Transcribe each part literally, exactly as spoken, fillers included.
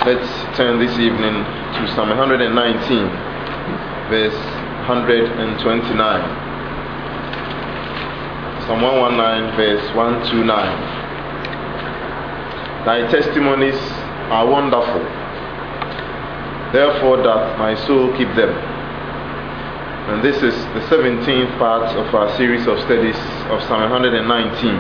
Let's turn this evening to Psalm one hundred nineteen, verse one hundred twenty-nine. Psalm one nineteen, verse one twenty-nine. Thy testimonies are wonderful, therefore doth my soul keep them. And this is the seventeenth part of our series of studies of Psalm one hundred nineteen.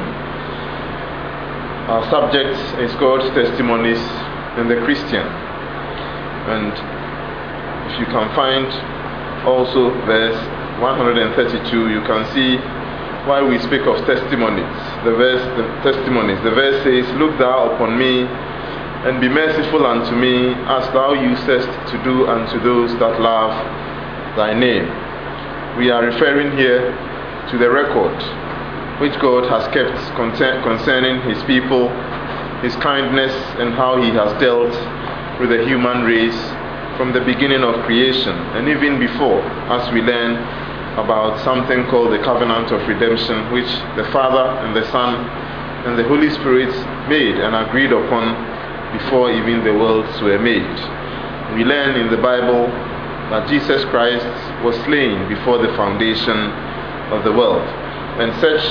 Our subject is God's testimonies in the Christian. And if you can find also verse one hundred thirty-two, you can see why we speak of testimonies. The verse, the testimonies. The verse says, "Look thou upon me, and be merciful unto me, as thou usest to do unto those that love thy name." We are referring here to the record which God has kept concerning his people, his kindness, and how he has dealt with the human race from the beginning of creation, and even before, as we learn about something called the covenant of redemption, which the Father and the Son and the Holy Spirit made and agreed upon before even the worlds were made. We learn in the Bible that Jesus Christ was slain before the foundation of the world, and such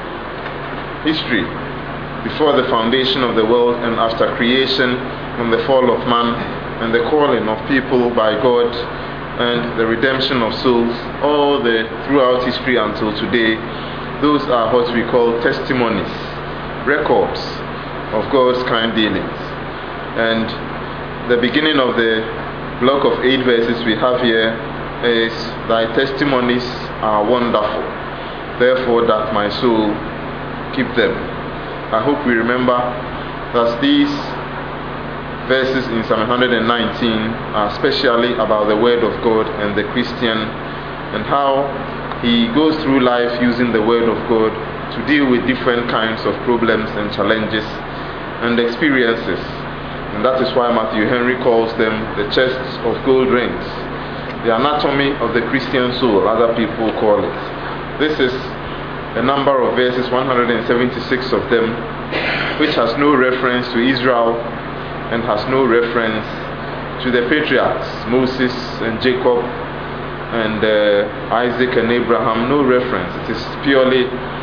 history before the foundation of the world and after creation and the fall of man and the calling of people by God and the redemption of souls, all the throughout history until today, those are what we call testimonies, records of God's kind dealings. And the beginning of the block of eight verses we have here is, "Thy testimonies are wonderful, therefore doth my soul keep them." I hope we remember that these verses in Psalm one hundred nineteen are especially about the Word of God and the Christian, and how he goes through life using the Word of God to deal with different kinds of problems and challenges and experiences. And that is why Matthew Henry calls them the chests of gold rings, the anatomy of the Christian soul, other people call it. This is a number of verses, one hundred seventy-six of them, which has no reference to Israel and has no reference to the patriarchs, Moses and Jacob and uh, Isaac and Abraham, no reference. It is purely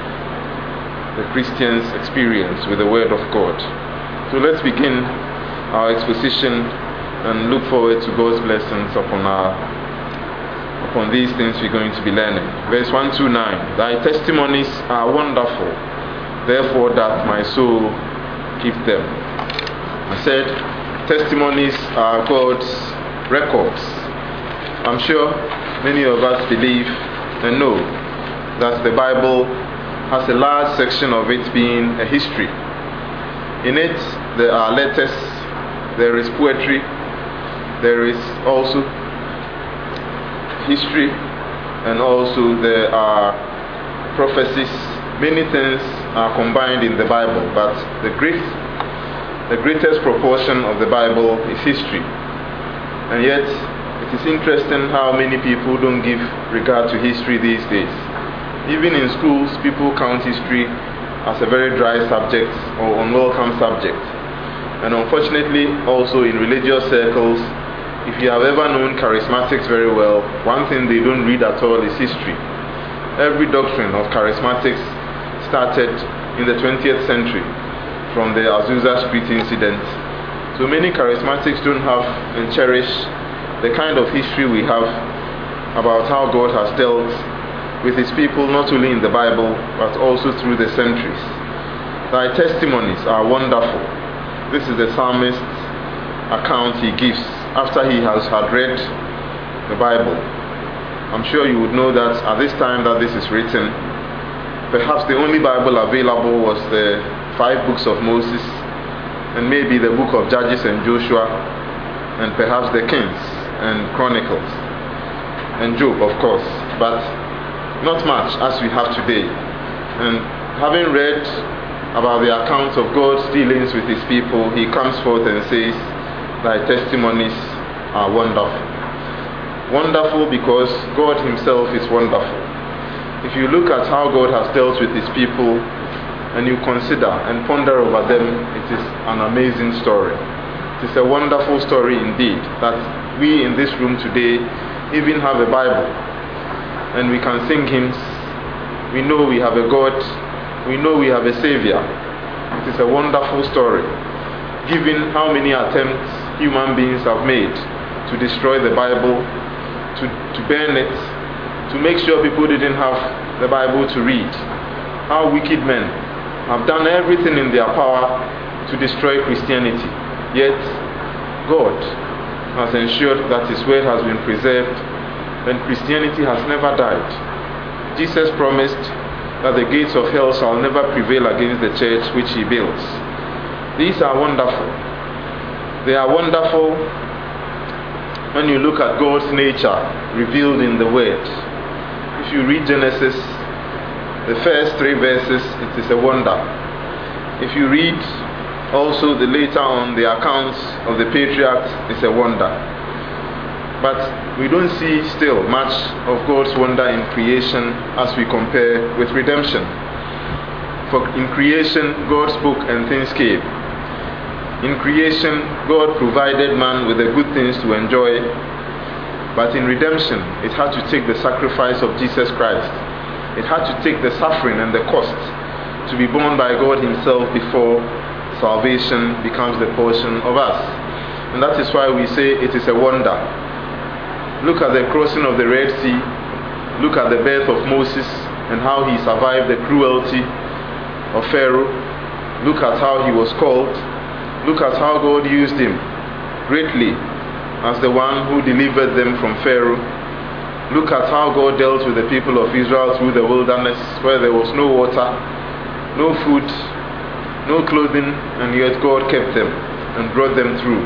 the Christian's experience with the Word of God. So let's begin our exposition and look forward to God's blessings upon our upon these things we're going to be learning. Verse one twenty-nine, "Thy testimonies are wonderful, therefore doth my soul keep them." I said, testimonies are God's records. I'm sure many of us believe and know that the Bible has a large section of it being a history. In it, there are letters, there is poetry, there is also history, and also there are prophecies. Many things are combined in the Bible, but the great, the greatest proportion of the Bible is history. And yet, it is interesting how many people don't give regard to history these days. Even in schools, people count history as a very dry subject or unwelcome subject. And unfortunately, also in religious circles, if you have ever known charismatics very well, one thing they don't read at all is history. Every doctrine of charismatics started in the twentieth century from the Azusa Street incident. So many charismatics don't have and cherish the kind of history we have about how God has dealt with his people, not only in the Bible, but also through the centuries. "Thy testimonies are wonderful." This is the psalmist's account he gives after he has had read the Bible. I'm sure you would know that at this time that this is written, perhaps the only Bible available was the five books of Moses, and maybe the book of Judges and Joshua, and perhaps the Kings and Chronicles, and Job, of course, but not much as we have today. And having read about the accounts of God's dealings with his people, he comes forth and says, "Thy testimonies are wonderful." Wonderful because God himself is wonderful. If you look at how God has dealt with his people and you consider and ponder over them, it is an amazing story. It It is a wonderful story indeed that we in this room today even have a Bible and we can sing hymns. We know we have a God. We know we have a Savior. It is a wonderful story, given how many attempts human beings have made to destroy the Bible, to, to burn it, to make sure people didn't have the Bible to read. How wicked men have done everything in their power to destroy Christianity. Yet, God has ensured that His word has been preserved and Christianity has never died. Jesus promised that the gates of hell shall never prevail against the church which He builds. These are wonderful. They are wonderful when you look at God's nature revealed in the Word. If you read Genesis, the first three verses, it is a wonder. If you read also the later on the accounts of the patriarchs, it's a wonder. But we don't see still much of God's wonder in creation as we compare with redemption. For in creation, God spoke and things came. In creation, God provided man with the good things to enjoy. But in redemption, it had to take the sacrifice of Jesus Christ. It had to take the suffering and the cost to be borne by God Himself before salvation becomes the portion of us. And that is why we say it is a wonder. Look at the crossing of the Red Sea. Look at the birth of Moses and how he survived the cruelty of Pharaoh. Look at how he was called. Look at how God used him greatly as the one who delivered them from Pharaoh. Look at how God dealt with the people of Israel through the wilderness where there was no water, no food, no clothing, and yet God kept them and brought them through.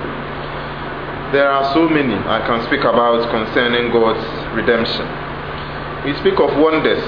There are so many I can speak about concerning God's redemption. We speak of wonders,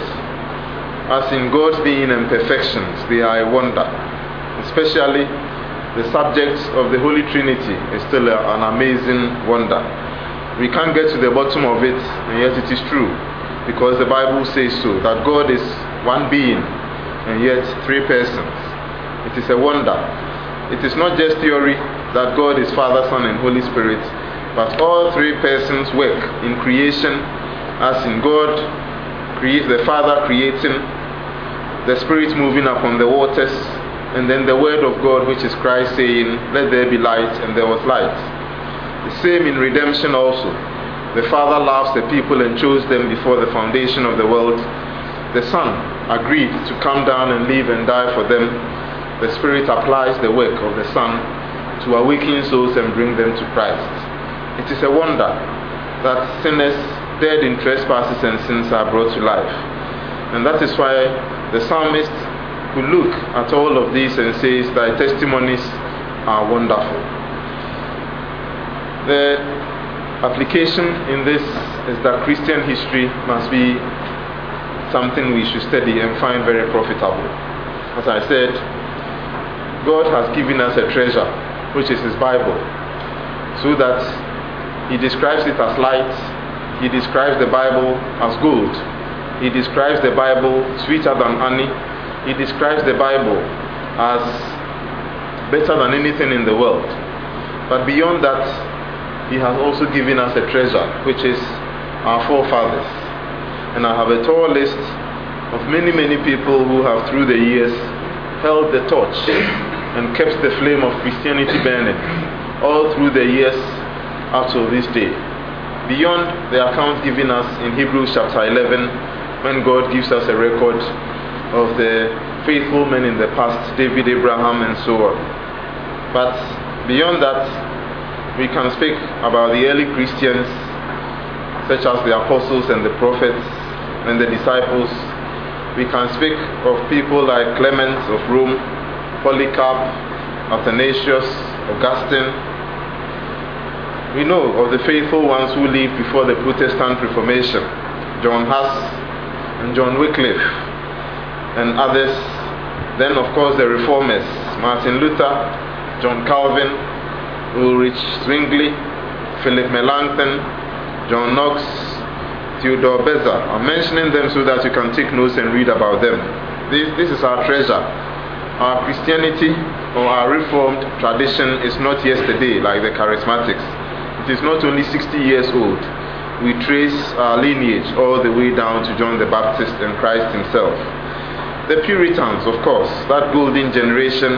as in God's being imperfections, they are a wonder. Especially the subject of the Holy Trinity is still a, an amazing wonder. We can't get to the bottom of it, and yet it is true, because the Bible says so, that God is one being, and yet three persons. It is a wonder. It is not just theory that God is Father, Son, and Holy Spirit, but all three persons work in creation, as in God, create the Father creating, the Spirit moving upon the waters, and then the Word of God, which is Christ, saying, "Let there be light," and there was light. The same in redemption also. The Father loves the people and chose them before the foundation of the world. The Son agreed to come down and live and die for them. The Spirit applies the work of the Son to awaken souls and bring them to Christ. It is a wonder that sinners dead in trespasses and sins are brought to life. And that is why the psalmist could look at all of these and says, "Thy testimonies are wonderful." The application in this is that Christian history must be something we should study and find very profitable. As I said, God has given us a treasure, which is His Bible, so that He describes it as light. He describes the Bible as gold. He describes the Bible sweeter than honey. He describes the Bible as better than anything in the world. But beyond that, He has also given us a treasure, which is our forefathers. And I have a tall list of many, many people who have through the years held the torch and kept the flame of Christianity burning all through the years up to this day. Beyond the account given us in Hebrews chapter eleven, when God gives us a record of the faithful men in the past, David, Abraham, and so on. But beyond that, we can speak about the early Christians, such as the apostles and the prophets and the disciples. We can speak of people like Clement of Rome, Polycarp, Athanasius, Augustine. We know of the faithful ones who lived before the Protestant Reformation, John Huss and John Wycliffe and others. Then of course the Reformers, Martin Luther, John Calvin, Ulrich Zwingli, Philip Melanchthon, John Knox, Theodore Beza. I'm mentioning them so that you can take notes and read about them. This, this is our treasure. Our Christianity or our Reformed tradition is not yesterday like the Charismatics. It is not only sixty years old. We trace our lineage all the way down to John the Baptist and Christ himself. The Puritans, of course, that golden generation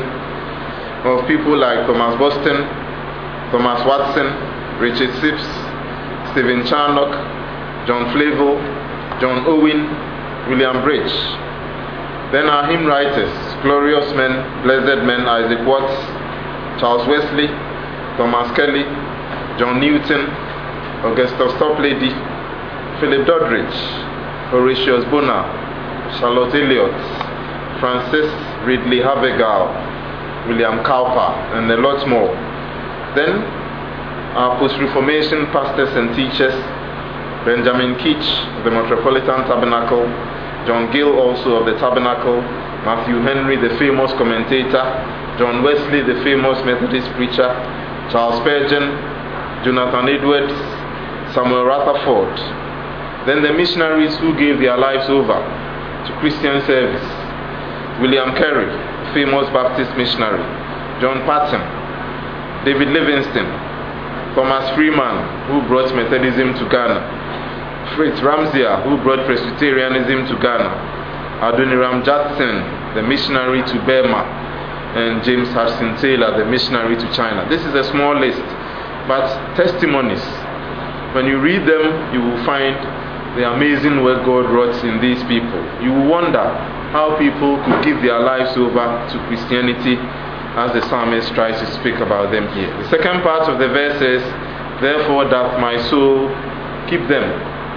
of people like Thomas Boston, Thomas Watson, Richard Sibbes, Stephen Charnock, John Flavel, John Owen, William Bridge. Then our hymn writers, glorious men, blessed men, Isaac Watts, Charles Wesley, Thomas Kelly, John Newton, Augustus Toplady, Philip Doddridge, Horatius Bonar, Charlotte Elliott, Francis Ridley Havergal, William Cowper, and a lot more. Then our post-Reformation pastors and teachers, Benjamin Keach of the Metropolitan Tabernacle, John Gill also of the Tabernacle, Matthew Henry, the famous commentator, John Wesley, the famous Methodist preacher, Charles Spurgeon, Jonathan Edwards, Samuel Rutherford. Then the missionaries who gave their lives over to Christian service, William Carey, famous Baptist missionary, John Patton, David Livingstone, Thomas Freeman, who brought Methodism to Ghana, Fritz Ramsier, who brought Presbyterianism to Ghana, Adoniram Judson, the missionary to Burma, and James Hudson Taylor, the missionary to China. This is a small list, but testimonies. When you read them, you will find the amazing work God wrought in these people. You will wonder how people could give their lives over to Christianity, as the psalmist tries to speak about them here. The second part of the verse says, therefore doth my soul keep them.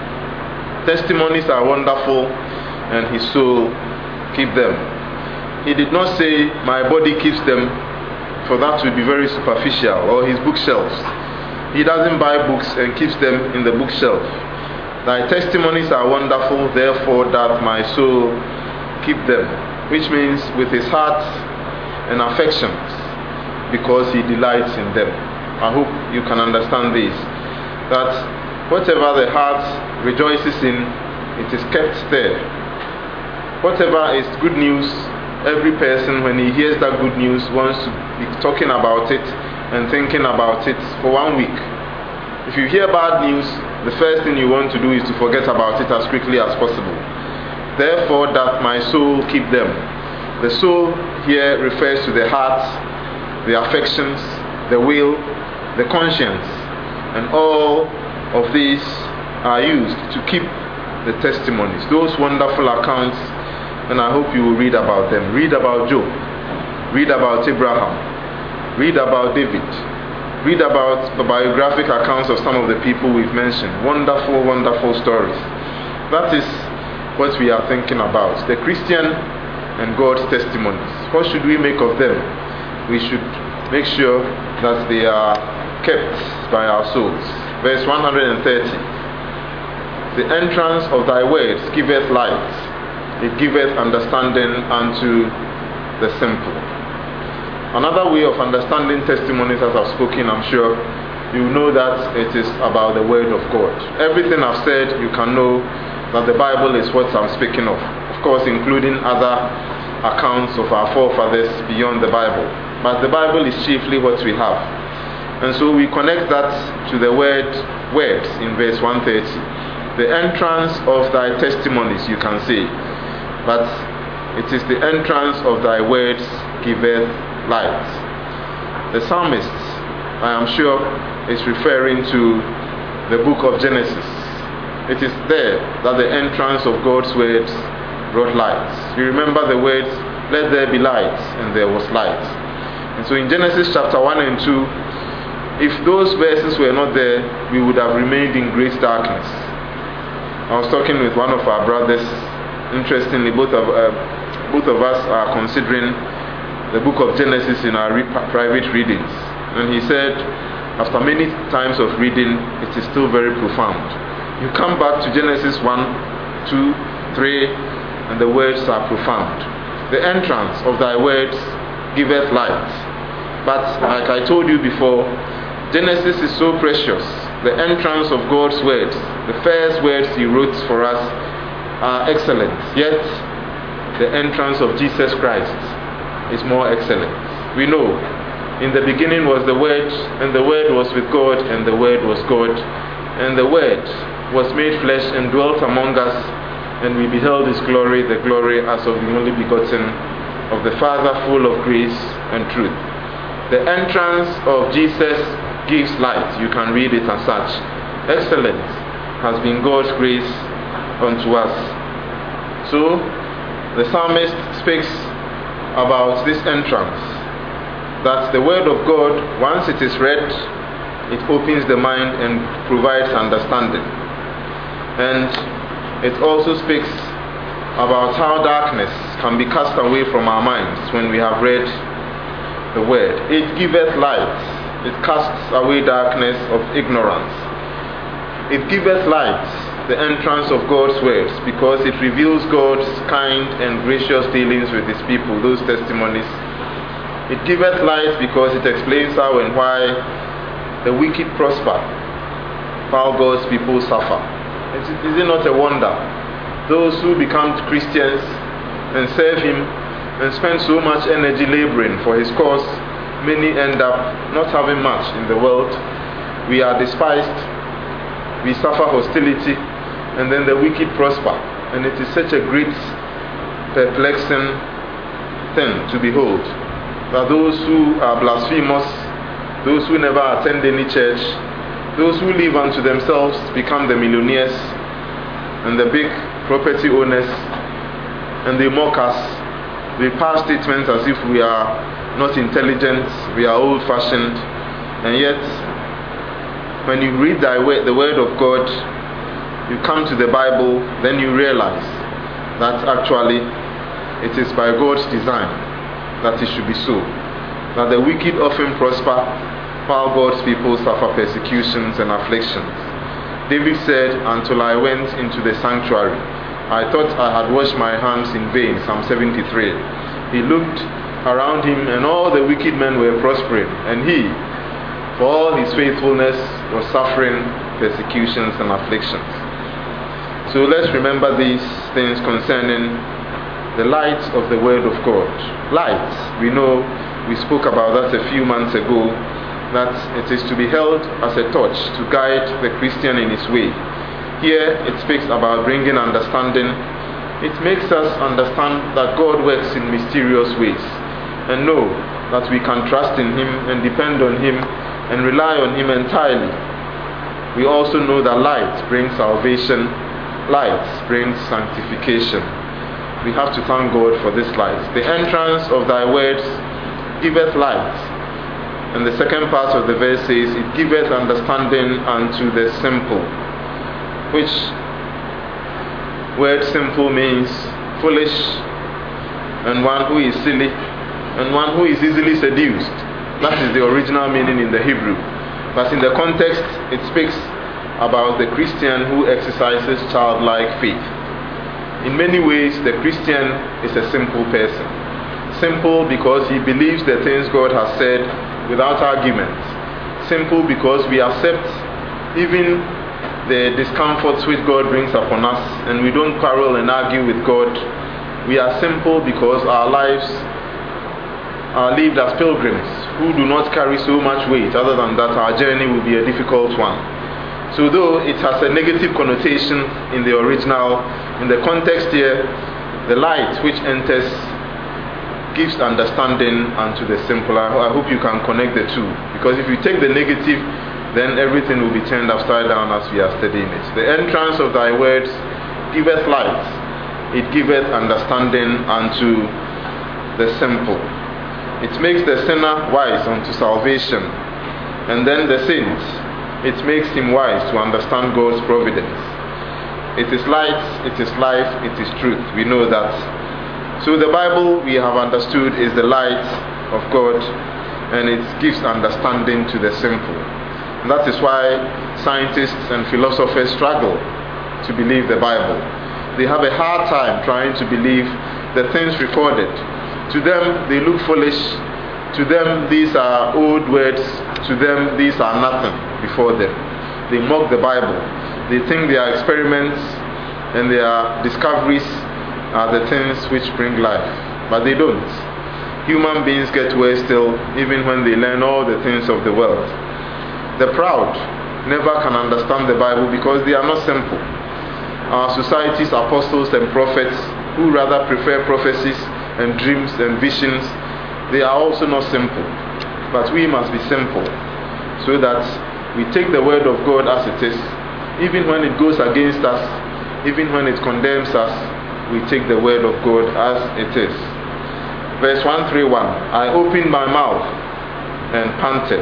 Testimonies are wonderful, and his soul keep them. He did not say, my body keeps them, for that would be very superficial, or his bookshelves. He doesn't buy books and keeps them in the bookshelf. Thy testimonies are wonderful, therefore doth my soul keep them. Which means with his heart and affections, because he delights in them. I hope you can understand this, that whatever the heart rejoices in, it is kept there. Whatever is good news, every person, when he hears that good news, wants to be talking about it and thinking about it for one week. If you hear bad news, the first thing you want to do is to forget about it as quickly as possible. Therefore doth my soul keep them. The soul here refers to the heart, the affections, the will, the conscience, and all of these are used to keep the testimonies, those wonderful accounts, and I hope you will read about them. Read about Job, read about Abraham, read about David, read about the biographic accounts of some of the people we've mentioned. Wonderful, wonderful stories. That is what we are thinking about. The Christian and God's testimonies. What should we make of them? We should make sure that they are kept by our souls. Verse one hundred thirty. The entrance of thy words giveth light, it giveth understanding unto the simple. Another way of understanding testimonies, as I've spoken, I'm sure you know that it is about the word of God. Everything I've said, you can know that the Bible is what I'm speaking of. Of course, including other accounts of our forefathers beyond the Bible. But the Bible is chiefly what we have. And so we connect that to the word words in verse one thirty. The entrance of thy testimonies, you can say. But it is the entrance of thy words giveth light. The psalmist, I am sure, is referring to the book of Genesis. It is there that the entrance of God's words brought light. You remember the words, let there be light, and there was light. And so in Genesis chapter one and two, if those verses were not there, we would have remained in great darkness. I was talking with one of our brothers. Interestingly, both of uh, both of us are considering the book of Genesis in our re- private readings. And he said, after many times of reading, it is still very profound. You come back to Genesis one, two, three, and the words are profound. The entrance of thy words giveth light. But like I told you before, Genesis is so precious. The entrance of God's words, the first words he wrote for us, are excellent. Yet, the entrance of Jesus Christ is more excellent. we know, in the beginning was the Word, and the Word was with God, and the Word was God. And the Word was made flesh and dwelt among us, and we beheld his glory, the glory as of the only begotten of the Father, full of grace and truth. The entrance of Jesus gives light. You can read it as such. Excellent has been God's grace unto us. So, the psalmist speaks about this entrance, that the word of God, once it is read, it opens the mind and provides understanding. And it also speaks about how darkness can be cast away from our minds when we have read the word. It giveth light. It casts away darkness of ignorance. It giveth light, the entrance of God's words, because it reveals God's kind and gracious dealings with his people, those testimonies. It giveth light because it explains how and why the wicked prosper, while God's people suffer. Is it, is it not a wonder? Those who become Christians and serve him and spend so much energy laboring for his cause, many end up not having much in the world. We are despised, we suffer hostility, and then the wicked prosper. And it is such a great, perplexing thing to behold, that those who are blasphemous, those who never attend any church, those who live unto themselves become the millionaires and the big property owners, and they mock us. They pass statements as if we are not intelligent, we are old-fashioned, and yet when you read the word of God, you come to the Bible, then you realize that actually it is by God's design that it should be so. That the wicked often prosper, while God's people suffer persecutions and afflictions. David said, until I went into the sanctuary, I thought I had washed my hands in vain. Psalm seventy-three. He looked around him, and all the wicked men were prospering, and he, for all his faithfulness, was suffering persecutions and afflictions. So let's remember these things concerning the light of the Word of God. Light, we know, we spoke about that a few months ago, that it is to be held as a torch to guide the Christian in his way. Here it speaks about bringing understanding. It makes us understand that God works in mysterious ways, and know that we can trust in him and depend on him and rely on him entirely. We also know that light brings salvation, light brings sanctification. We have to thank God for this light. The entrance of thy words giveth light. And the second part of the verse says, it giveth understanding unto the simple. Which word simple means foolish, and one who is silly, and one who is easily seduced. That is the original meaning in the Hebrew. But in the context, it speaks about the Christian who exercises childlike faith. In many ways, the Christian is a simple person. Simple because he believes the things God has said without argument. Simple because we accept even the discomforts which God brings upon us, and we don't quarrel and argue with God. We are simple because our lives are lived as pilgrims who do not carry so much weight. Other than that, our journey will be a difficult one. So though it has a negative connotation in the original, in the context here, the light which enters gives understanding unto the simple. I hope you can connect the two, because if you take the negative, then everything will be turned upside down as we are studying it. The entrance of thy words giveth light, it giveth understanding unto the simple. It makes the sinner wise unto salvation, and then the saint, it makes him wise to understand God's providence. It is light, it is life, it is truth. We know that. So the Bible, we have understood, is the light of God, and it gives understanding to the simple. And that is why scientists and philosophers struggle to believe the Bible. They have a hard time trying to believe the things recorded. To them, they look foolish. To them, these are old words. To them, these are nothing before them. They mock the Bible. They think their experiments and their discoveries are the things which bring life. But they don't. Human beings get worse still, even when they learn all the things of the world. The proud never can understand the Bible because they are not simple. Our society's apostles and prophets, who rather prefer prophecies and dreams and visions, they are also not simple. But we must be simple, so that we take the word of God as it is. Even when it goes against us, even when it condemns us, we take the word of God as it is. Verse one thirty-one, I opened my mouth and panted,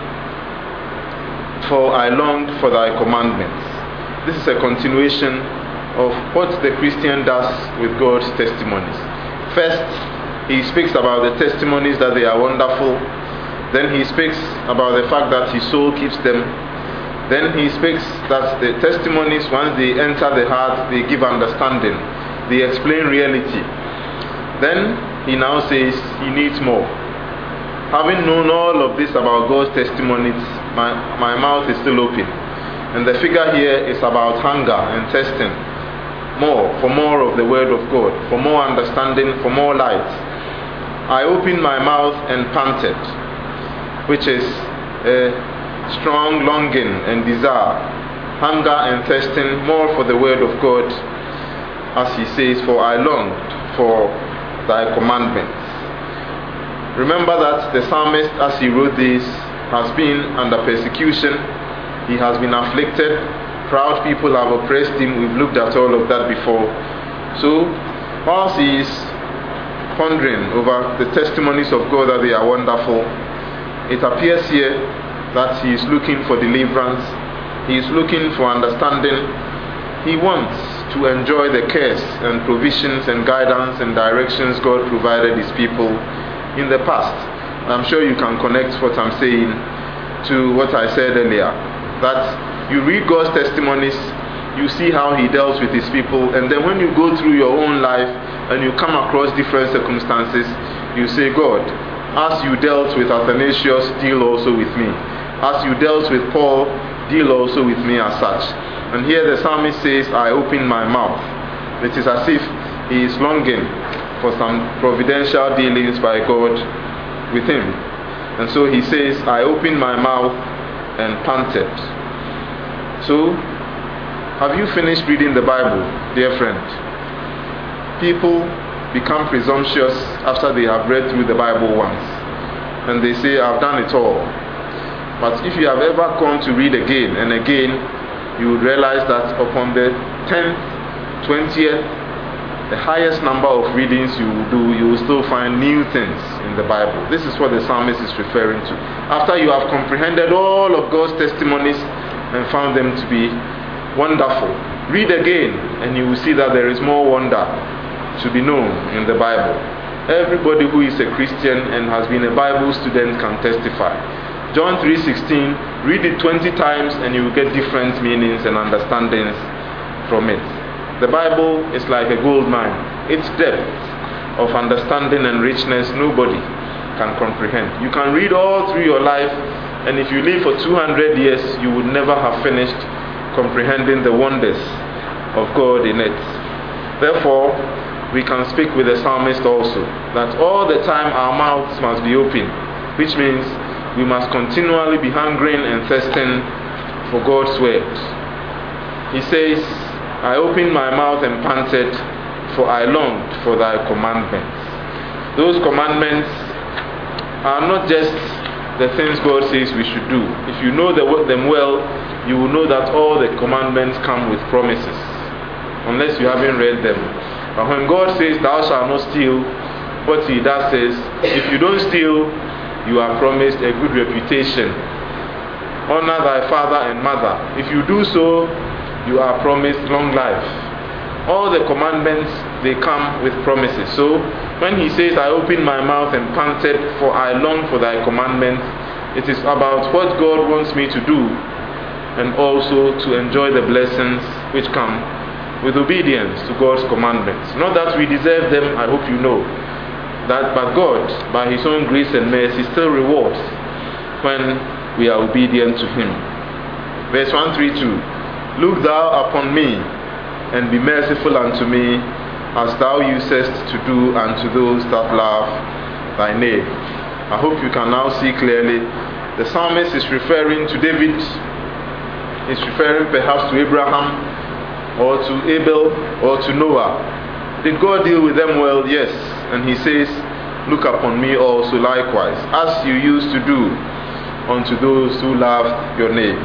for I longed for thy commandments. This is a continuation of what the Christian does with God's testimonies. First, he speaks about the testimonies that they are wonderful. Then he speaks about the fact that his soul keeps them. Then he speaks that the testimonies, once they enter the heart, they give understanding. They explain reality. Then he now says he needs more. Having known all of this about God's testimonies, my, my mouth is still open. And the figure here is about hunger and testing. More, for more of the word of God, for more understanding, for more light. I opened my mouth and panted, which is a strong longing and desire, hunger and thirsting more for the word of God, as he says, for I longed for thy commandments. Remember that the psalmist, as he wrote this, has been under persecution. He has been afflicted. Proud people have oppressed him. We've looked at all of that before. So, whilst he is pondering over the testimonies of God that they are wonderful, it appears here that he is looking for deliverance. He is looking for understanding. He wants to enjoy the cares and provisions and guidance and directions God provided his people in the past. I'm sure you can connect what I'm saying to what I said earlier, that you read God's testimonies, you see how he dealt with his people, and then when you go through your own life and you come across different circumstances, you say, God, as you dealt with Athanasius, deal also with me. As you dealt with Paul, deal also with me as such. And here the psalmist says, I open my mouth. It is as if he is longing for some providential dealings by God with him. And so he says, I opened my mouth and panted. So, have you finished reading the Bible, dear friend? People become presumptuous after they have read through the Bible once. And they say, I've done it all. But if you have ever gone to read again and again, you would realize that upon the tenth, twentieth, the highest number of readings you will do, you will still find new things in the Bible. This is what the psalmist is referring to. After you have comprehended all of God's testimonies and found them to be wonderful, read again and you will see that there is more wonder to be known in the Bible. Everybody who is a Christian and has been a Bible student can testify. John three sixteen, read it twenty times and you will get different meanings and understandings from it. The Bible is like a gold mine. Its depth of understanding and richness nobody can comprehend. You can read all through your life, and if you live for two hundred years, you would never have finished comprehending the wonders of God in it. Therefore, we can speak with the psalmist also, that all the time our mouths must be open, which means we must continually be hungering and thirsting for God's word. He says, I opened my mouth and panted, for I longed for thy commandments. Those commandments are not just the things God says we should do. If you know them well, you will know that all the commandments come with promises, unless you haven't read them. But when God says, thou shalt not steal, what he does is, if you don't steal, you are promised a good reputation. Honor thy father and mother. If you do so, you are promised long life. All the commandments, they come with promises. So, when he says, I opened my mouth and panted, for I long for thy commandments, it is about what God wants me to do, and also to enjoy the blessings which come with obedience to God's commandments. Not that we deserve them, I hope you know. That, but God, by his own grace and mercy, still rewards when we are obedient to him. Verse one thirty-two, look thou upon me, and be merciful unto me, as thou usest to do unto those that love thy name. I hope you can now see clearly. The psalmist is referring to David. He's referring perhaps to Abraham or to Abel or to Noah. Did God deal with them well? Yes. And he says, look upon me also likewise, as you used to do unto those who loved your name.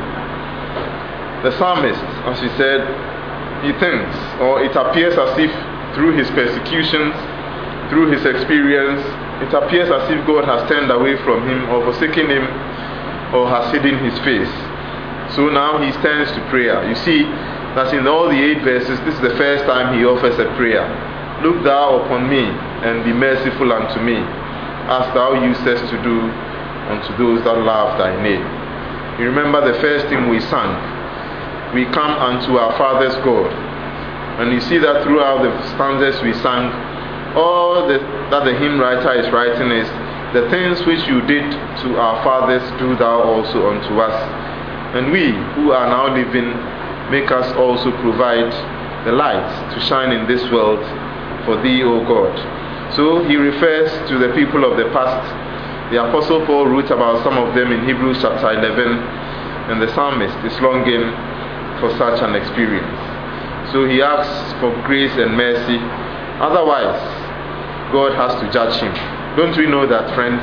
The psalmist, as we said, he thinks, or it appears as if through his persecutions, through his experience, it appears as if God has turned away from him or forsaken him or has hidden his face. So now he turns to prayer. You see that in all the eight verses, this is the first time he offers a prayer. Look thou upon me and be merciful unto me, as thou usest to do unto those that love thy name. You remember the first thing we sang, we come unto our Father's God. And you see that throughout the stanzas we sang, all the, that the hymn writer is writing is, the things which you did to our fathers do thou also unto us. And we who are now living, make us also provide the light to shine in this world for thee, O God. So he refers to the people of the past. The Apostle Paul wrote about some of them in Hebrews chapter eleven, and the psalmist is longing for such an experience. So he asks for grace and mercy. Otherwise, God has to judge him. Don't we know that, friends,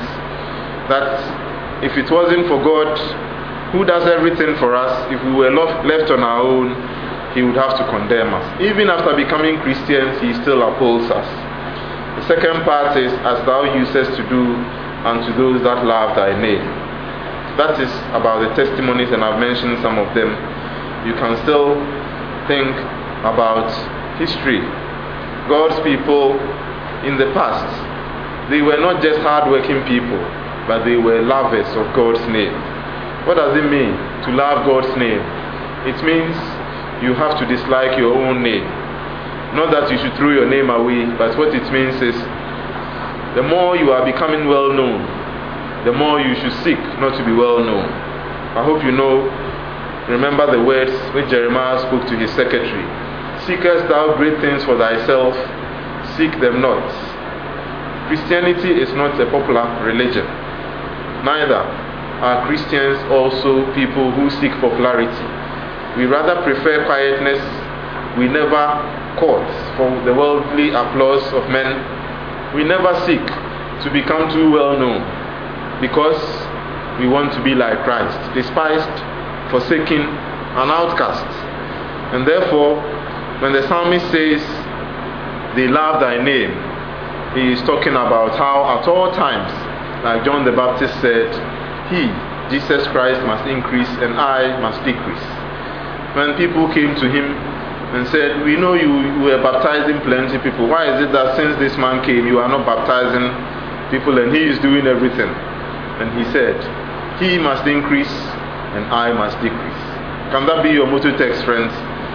that if it wasn't for God, who does everything for us, if we were left on our own, he would have to condemn us. Even after becoming Christians, he still upholds us. The second part is, as thou usest to do unto those that love thy name. That is about the testimonies, and I've mentioned some of them. You can still think about history. God's people in the past, they were not just hard-working people, but they were lovers of God's name. What does it mean to love God's name? It means you have to dislike your own name. Not that you should throw your name away, but what it means is the more you are becoming well known, the more you should seek not to be well known. I hope you know, remember the words which Jeremiah spoke to his secretary. Seekest thou great things for thyself, seek them not. Christianity is not a popular religion. Neither are Christians also people who seek popularity. We rather prefer quietness. We never court for the worldly applause of men. We never seek to become too well known, because we want to be like Christ, despised, forsaken, an outcast. And therefore, when the psalmist says, they love thy name, he is talking about how at all times, like John the Baptist said, he, Jesus Christ, must increase and I must decrease. When people came to him and said, we know you were baptizing plenty people, why is it that since this man came you are not baptizing people and he is doing everything? And he said, he must increase and I must decrease. Can that be your motto text, friends?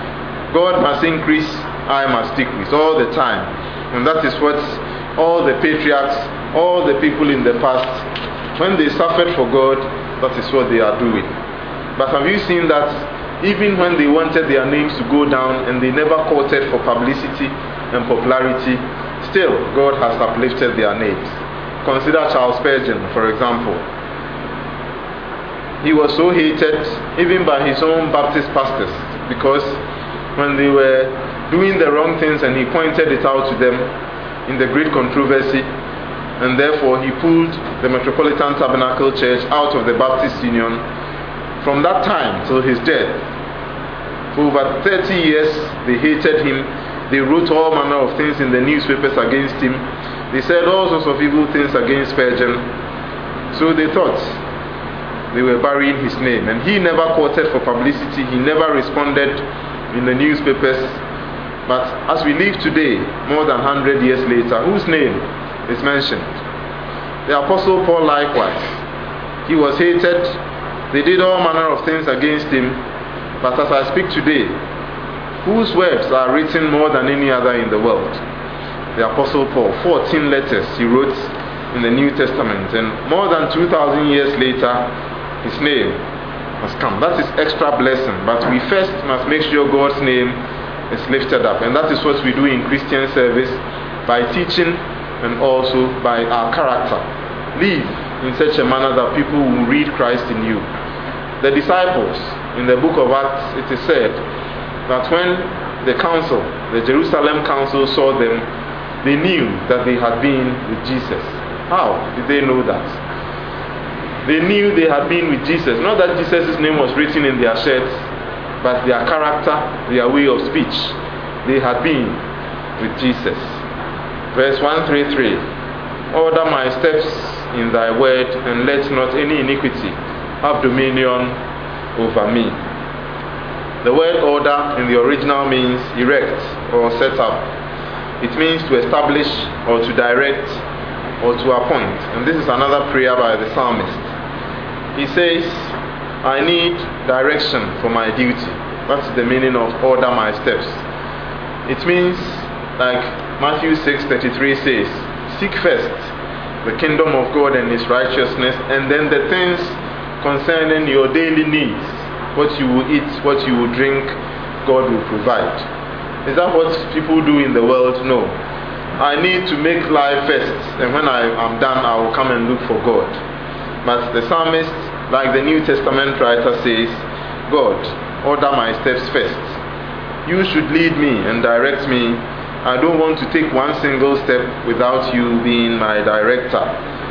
God must increase, I must decrease, all the time. And that is what all the patriarchs, all the people in the past, when they suffered for God, that is what they are doing. But have you seen that even when they wanted their names to go down and they never courted for publicity and popularity, still God has uplifted their names? Consider Charles Spurgeon, for example. He was so hated even by his own Baptist pastors, because when they were doing the wrong things and he pointed it out to them in the great controversy, and therefore he pulled the Metropolitan Tabernacle Church out of the Baptist Union. From that time till his death, for over thirty years, they hated him. They wrote all manner of things in the newspapers against him. They said all sorts of evil things against Spurgeon. So they thought they were burying his name. And he never quoted for publicity. He never responded in the newspapers. But as we live today, more than one hundred years later, whose name is mentioned? The Apostle Paul likewise. He was hated. They did all manner of things against him. But as I speak today, whose words are written more than any other in the world? The Apostle Paul. fourteen letters he wrote in the New Testament. And more than two thousand years later, his name has come. That is extra blessing. But we first must make sure God's name is lifted up. And that is what we do in Christian service, by teaching and also by our character. Live in such a manner that people will read Christ in you. The disciples, in the book of Acts, it is said that when the council, the Jerusalem council, saw them, they knew that they had been with Jesus. How did they know that? They knew they had been with Jesus. Not that Jesus' name was written in their shirts, but their character, their way of speech. They had been with Jesus. Verse one thirty-three. Order my steps in thy word, and let not any iniquity have dominion over me. The word order in the original means erect or set up. It means to establish or to direct or to appoint. And this is another prayer by the psalmist. He says, I need direction for my duty. That's the meaning of order my steps. It means, like Matthew six thirty-three says, seek first the kingdom of God and His righteousness, and then the things concerning your daily needs, what you will eat, what you will drink, God will provide. Is that what people do in the world? No. I need to make life first, and when I am done, I will come and look for God. But the psalmist, like the New Testament writer, says, God, order my steps first. You should lead me and direct me. I don't want to take one single step without you being my director.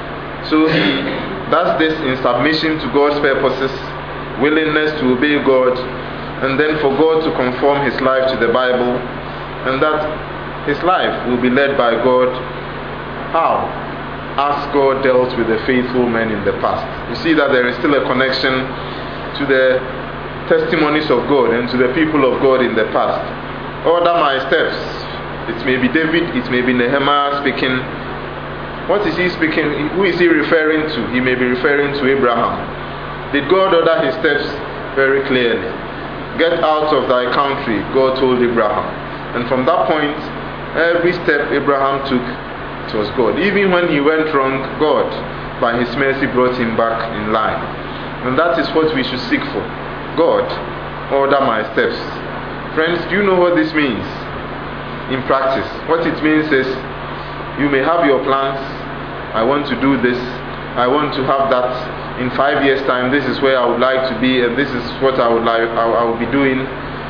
So he does this in submission to God's purposes, willingness to obey God, and then for God to conform his life to the Bible, and that his life will be led by God. How? As God dealt with the faithful men in the past. You see that there is still a connection to the testimonies of God and to the people of God in the past. Order my steps. It may be David, it may be Nehemiah speaking. What is he speaking? Who is he referring to? He may be referring to Abraham. Did God order his steps? Very clearly. Get out of thy country, God told Abraham. And from that point, every step Abraham took, it was God. Even when he went wrong, God, by his mercy, brought him back in line. And that is what we should seek for. God, order my steps. Friends, do you know what this means in practice? What it means is, you may have your plans. I want to do this. I want to have that. In five years' time, this is where I would like to be, and this is what I would like. I, I will be doing.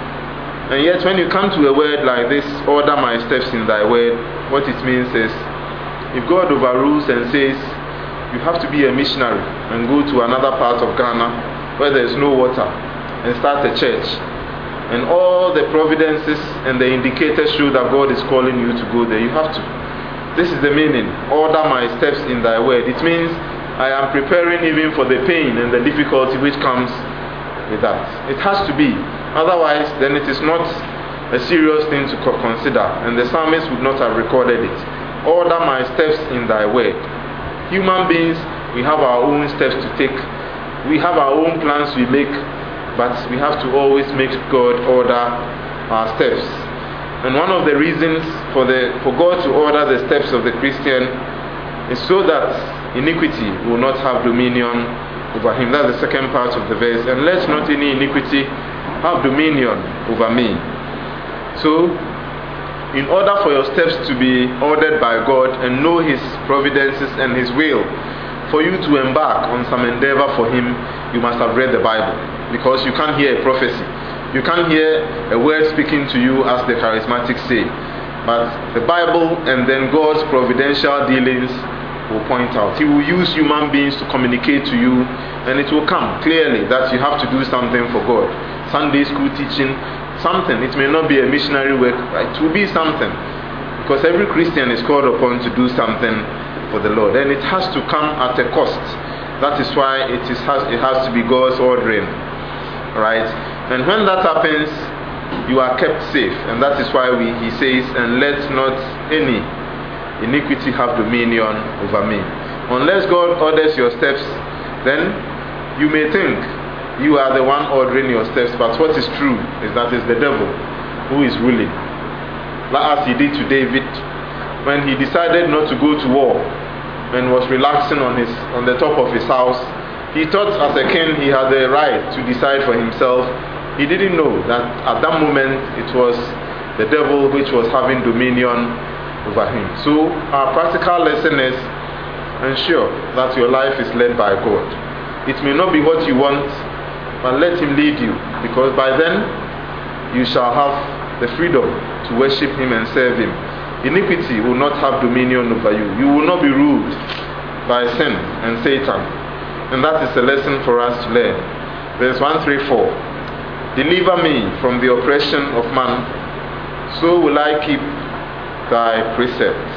And yet, when you come to a word like this, order my steps in thy word, what it means is, if God overrules and says, you have to be a missionary and go to another part of Ghana where there is no water and start a church, and all the providences and the indicators show that God is calling you to go there, you have to. This is the meaning. Order my steps in thy word. It means I am preparing even for the pain and the difficulty which comes with that. It has to be. Otherwise, then it is not a serious thing to consider, and the psalmist would not have recorded it. Order my steps in thy word. Human beings, we have our own steps to take. We have our own plans we make, but we have to always make God order our steps. And one of the reasons for the for God to order the steps of the Christian is so that iniquity will not have dominion over him. That's the second part of the verse. And let not any iniquity have dominion over me. So, in order for your steps to be ordered by God and know His providences and His will, for you to embark on some endeavor for Him, you must have read the Bible. Because you can't hear a prophecy. You can't hear a word speaking to you as the charismatics say. But the Bible and then God's providential dealings will point out. He will use human beings to communicate to you, and it will come clearly that you have to do something for God. Sunday school teaching, something. It may not be a missionary work, but it will be something. Because every Christian is called upon to do something for the Lord, and it has to come at a cost. That is why it is has it has to be God's ordering, right? And when that happens, you are kept safe, and that is why we, he says, and let not any iniquity have dominion over me. Unless God orders your steps, then you may think you are the one ordering your steps, but what is true is that it's the devil who is ruling. Like as he did to David when he decided not to go to war and was relaxing on his on the top of his house. He thought as a king he had the right to decide for himself. He didn't know that at that moment it was the devil which was having dominion over him. So our practical lesson is ensure that your life is led by God. It may not be what you want, but let him lead you, because by then you shall have the freedom to worship him and serve him. Iniquity will not have dominion over you. You will not be ruled by sin and Satan. And that is a lesson for us to learn. Verse one thirty-four. Deliver me from the oppression of man, so will I keep thy precepts.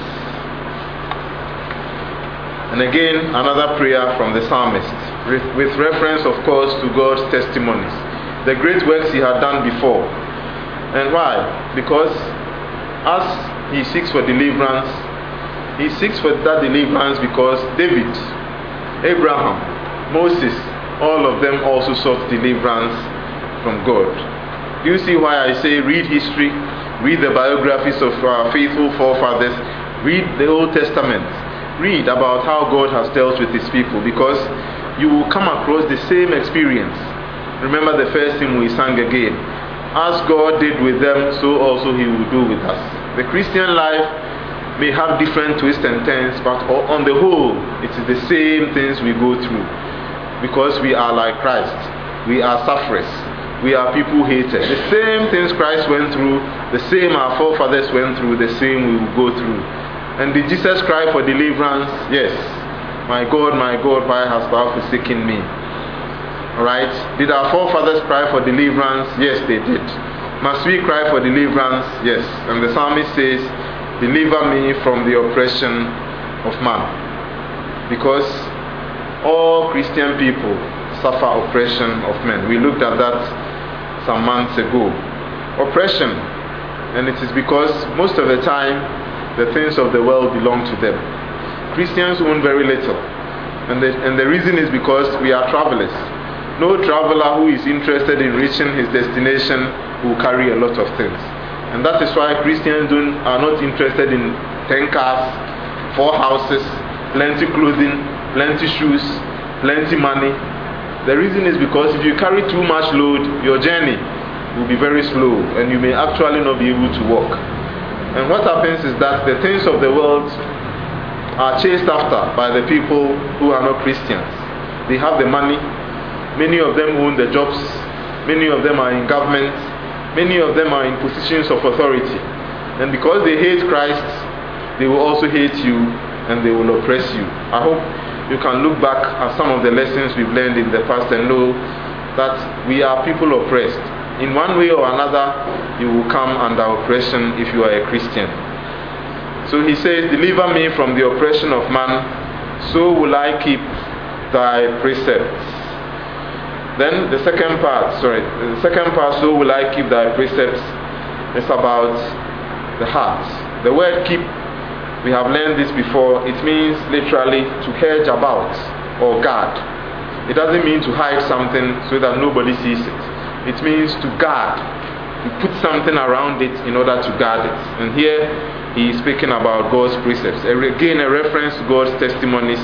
And again, another prayer from the psalmist, with reference, of course, to God's testimonies, the great works he had done before. And why? Because as he seeks for deliverance, he seeks for that deliverance because David, Abraham, Moses, all of them also sought deliverance from God. Do you see why I say read history, read the biographies of our faithful forefathers, read the Old Testament, read about how God has dealt with his people, because you will come across the same experience. Remember the first hymn we sang again. As God did with them, so also he will do with us. The Christian life may have different twists and turns, but on the whole, it is the same things we go through. Because we are like Christ. We are sufferers. We are people hated. The same things Christ went through, the same our forefathers went through, the same we will go through. And did Jesus cry for deliverance? Yes. My God, my God, why hast thou forsaken me? Alright? Did our forefathers cry for deliverance? Yes, they did. Must we cry for deliverance? Yes. And the psalmist says, deliver me from the oppression of man. Because all Christian people suffer oppression of men. We looked at that some months ago. Oppression. And it is because most of the time, the things of the world belong to them. Christians own very little. And the, and the reason is because we are travelers. No traveler who is interested in reaching his destination will carry a lot of things. And that is why Christians don't, are not interested in ten cars, four houses, plenty clothing, plenty shoes, plenty money. The reason is because if you carry too much load, your journey will be very slow and you may actually not be able to walk. And what happens is that the things of the world are chased after by the people who are not Christians. They have the money. Many of them own the jobs. Many of them are in government. Many of them are in positions of authority. And because they hate Christ, they will also hate you and they will oppress you. I hope you can look back at some of the lessons we've learned in the past and know that we are people oppressed. In one way or another, you will come under oppression if you are a Christian. So he says, deliver me from the oppression of man, so will I keep thy precepts. Then the second part, sorry, the second part, so will I keep thy precepts, is about the heart. The word keep, we have learned this before, it means literally to hedge about or guard. It doesn't mean to hide something so that nobody sees it. It means to guard. You put something around it in order to guard it. And here he is speaking about God's precepts. Again, a reference to God's testimonies.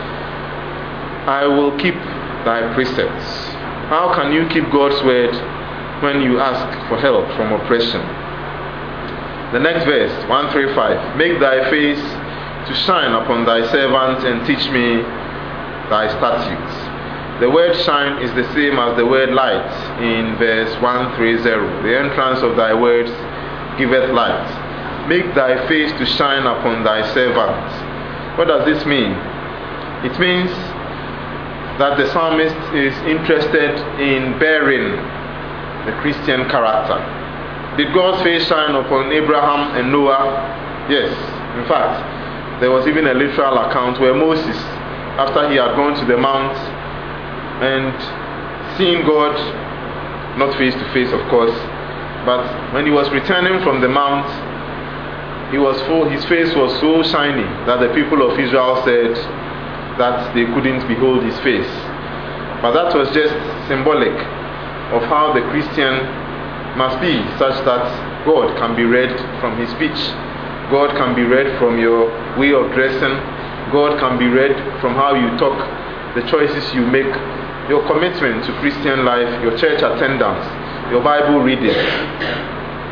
I will keep thy precepts. How can you keep God's word when you ask for help from oppression? The next verse, one thirty-five. Make thy face to shine upon thy servant and teach me thy statutes. The word shine is the same as the word light in verse one thirty. The entrance of thy words giveth light. Make thy face to shine upon thy servant. What does this mean? It means that the psalmist is interested in bearing the Christian character. Did God's face shine upon Abraham and Noah? Yes. In fact, there was even a literal account where Moses, after he had gone to the mount and seen God, not face to face of course, but when he was returning from the mount, he was full, his face was so shiny that the people of Israel said that they couldn't behold his face. But that was just symbolic of how the Christian must be, such that God can be read from his speech. God can be read from your way of dressing. God can be read from how you talk, the choices you make, your commitment to Christian life, your church attendance, your Bible reading.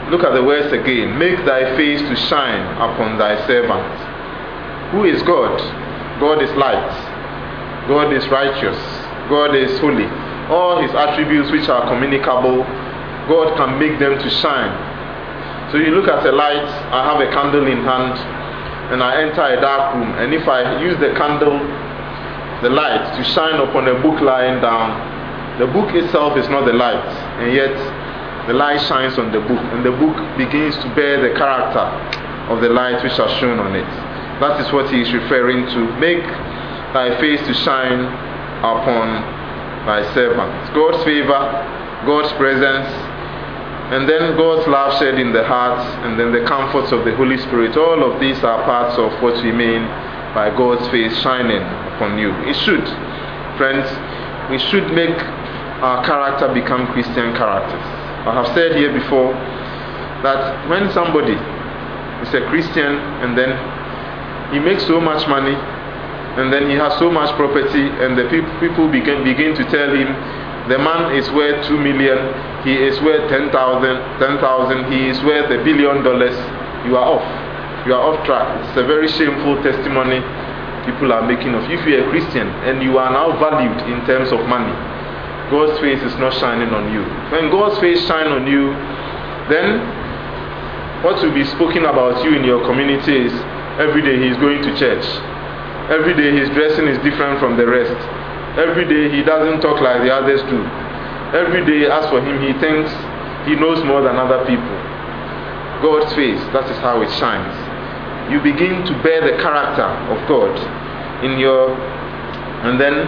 Look at the words again. Make thy face to shine upon thy servant. Who is God? God is light. God is righteous. God is holy. All his attributes which are communicable, God can make them to shine. So you look at a light, I have a candle in hand, and I enter a dark room, and if I use the candle, the light, to shine upon a book lying down, the book itself is not the light, and yet the light shines on the book, and the book begins to bear the character of the light which are shown on it. That is what he is referring to. Make thy face to shine upon thy servant. God's favor, God's presence, and then God's love shed in the heart, and then the comforts of the Holy Spirit. All of these are parts of what we mean by God's face shining upon you. It should, friends, we should make our character become Christian characters. I have said here before that when somebody is a Christian and then he makes so much money and then he has so much property, and the pe- people begin, begin to tell him the man is worth two million, he is worth ten thousand, ten thousand, he is worth a billion dollars, you are off. You are off track. It's a very shameful testimony people are making of you. If you are a Christian and you are now valued in terms of money, God's face is not shining on you. When God's face shines on you, then what will be spoken about you in your community is every day he is going to church. Every day his dressing is different from the rest. Every day he doesn't talk like the others do. Every day, as for him, he thinks he knows more than other people. God's face, that is how it shines. You begin to bear the character of God in your, and then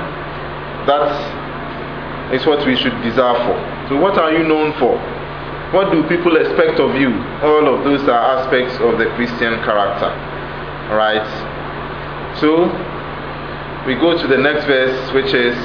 that is what we should desire for. So what are you known for? What do people expect of you? All of those are aspects of the Christian character. Alright? So we go to the next verse, which is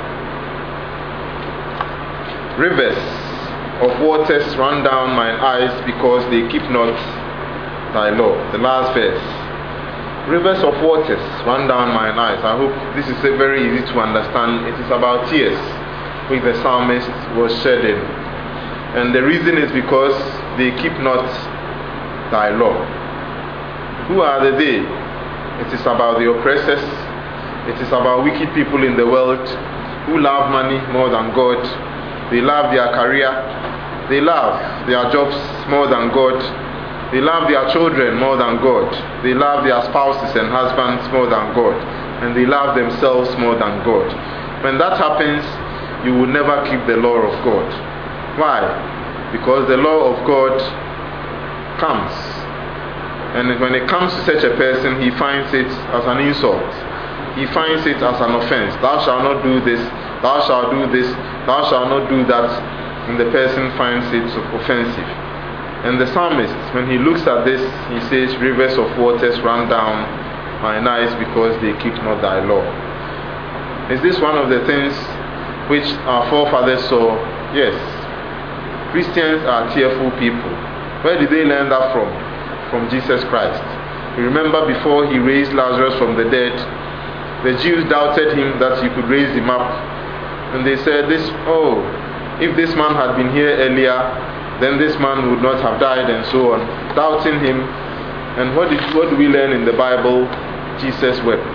rivers of waters run down mine eyes because they keep not thy law. The last verse. Rivers of waters run down mine eyes. I hope this is very easy to understand. It is about tears which the psalmist was shedding. And the reason is because they keep not thy law. Who are the they? It is about the oppressors. It is about wicked people in the world who love money more than God. They love their career. They love their jobs more than God. They love their children more than God. They love their spouses and husbands more than God. And they love themselves more than God. When that happens, you will never keep the law of God. Why? Because the law of God comes. And when it comes to such a person, he finds it as an insult. He finds it as an offense. Thou shalt not do this. Thou shalt do this. Thou shalt not do that. And the person finds it offensive. And the psalmist, when he looks at this, he says, rivers of waters run down mine eyes because they keep not thy law. Is this one of the things which our forefathers saw? Yes. Christians are tearful people. Where did they learn that from? From Jesus Christ. You remember before he raised Lazarus from the dead, the Jews doubted him that he could raise him up. And they said, "This, oh, if this man had been here earlier, then this man would not have died," and so on, doubting him. And what did what do we learn in the Bible? Jesus wept.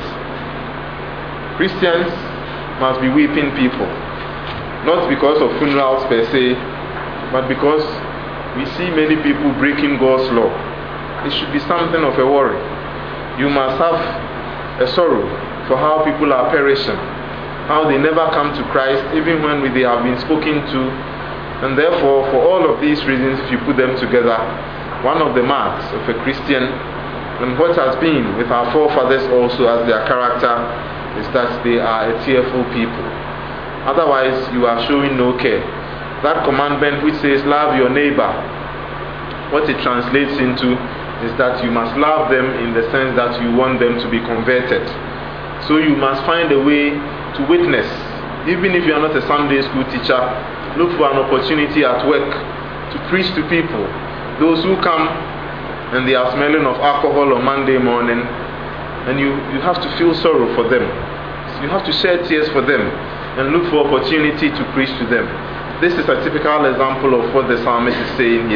Christians must be weeping people, not because of funerals per se, but because we see many people breaking God's law. It should be something of a worry. You must have a sorrow for how people are perishing, how they never come to Christ, even when they have been spoken to. And therefore, for all of these reasons, if you put them together, one of the marks of a Christian, and what has been with our forefathers also as their character, is that they are a tearful people. Otherwise, you are showing no care. That commandment which says, love your neighbor, what it translates into is that you must love them in the sense that you want them to be converted. So you must find a way to witness. Even if you are not a Sunday school teacher, look for an opportunity at work to preach to people. Those who come and they are smelling of alcohol on Monday morning, and you, you have to feel sorrow for them. So you have to shed tears for them and look for opportunity to preach to them. This is a typical example of what the psalmist is saying here.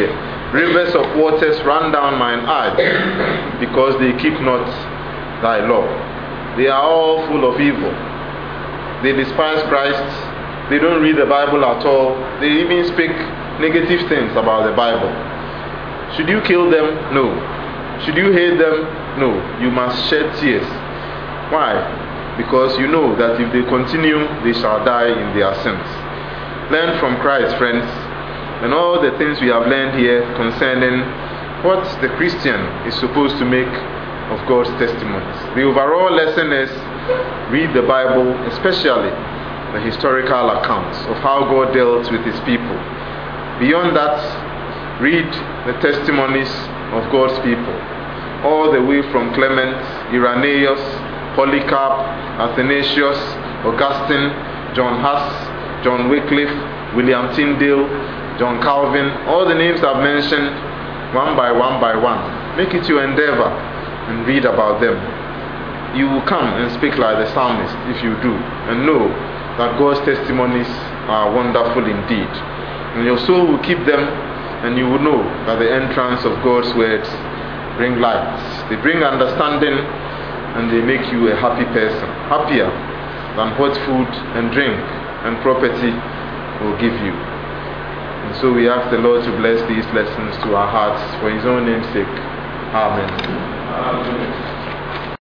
Rivers of waters run down mine eyes, because they keep not thy law. They are all full of evil. They despise Christ. They don't read the Bible at all. They even speak negative things about the Bible. Should you kill them? No. Should you hate them? No. You must shed tears. Why? Because you know that if they continue, they shall die in their sins. Learn from Christ, friends, and all the things we have learned here concerning what the Christian is supposed to make of God's testimonies. The overall lesson is read the Bible, especially the historical accounts of how God dealt with his people. Beyond that, read the testimonies of God's people, all the way from Clement, Irenaeus, Polycarp, Athanasius, Augustine, John Huss, John Wycliffe, William Tyndale, John Calvin, all the names I've mentioned, one by one by one. Make it your endeavor and read about them. You will come and speak like the psalmist if you do, and know that God's testimonies are wonderful indeed. And your soul will keep them, and you will know that the entrance of God's words bring light. They bring understanding, and they make you a happy person, happier than what food and drink and property will give you. And so we ask the Lord to bless these lessons to our hearts for his own name's sake. Amen. Amen.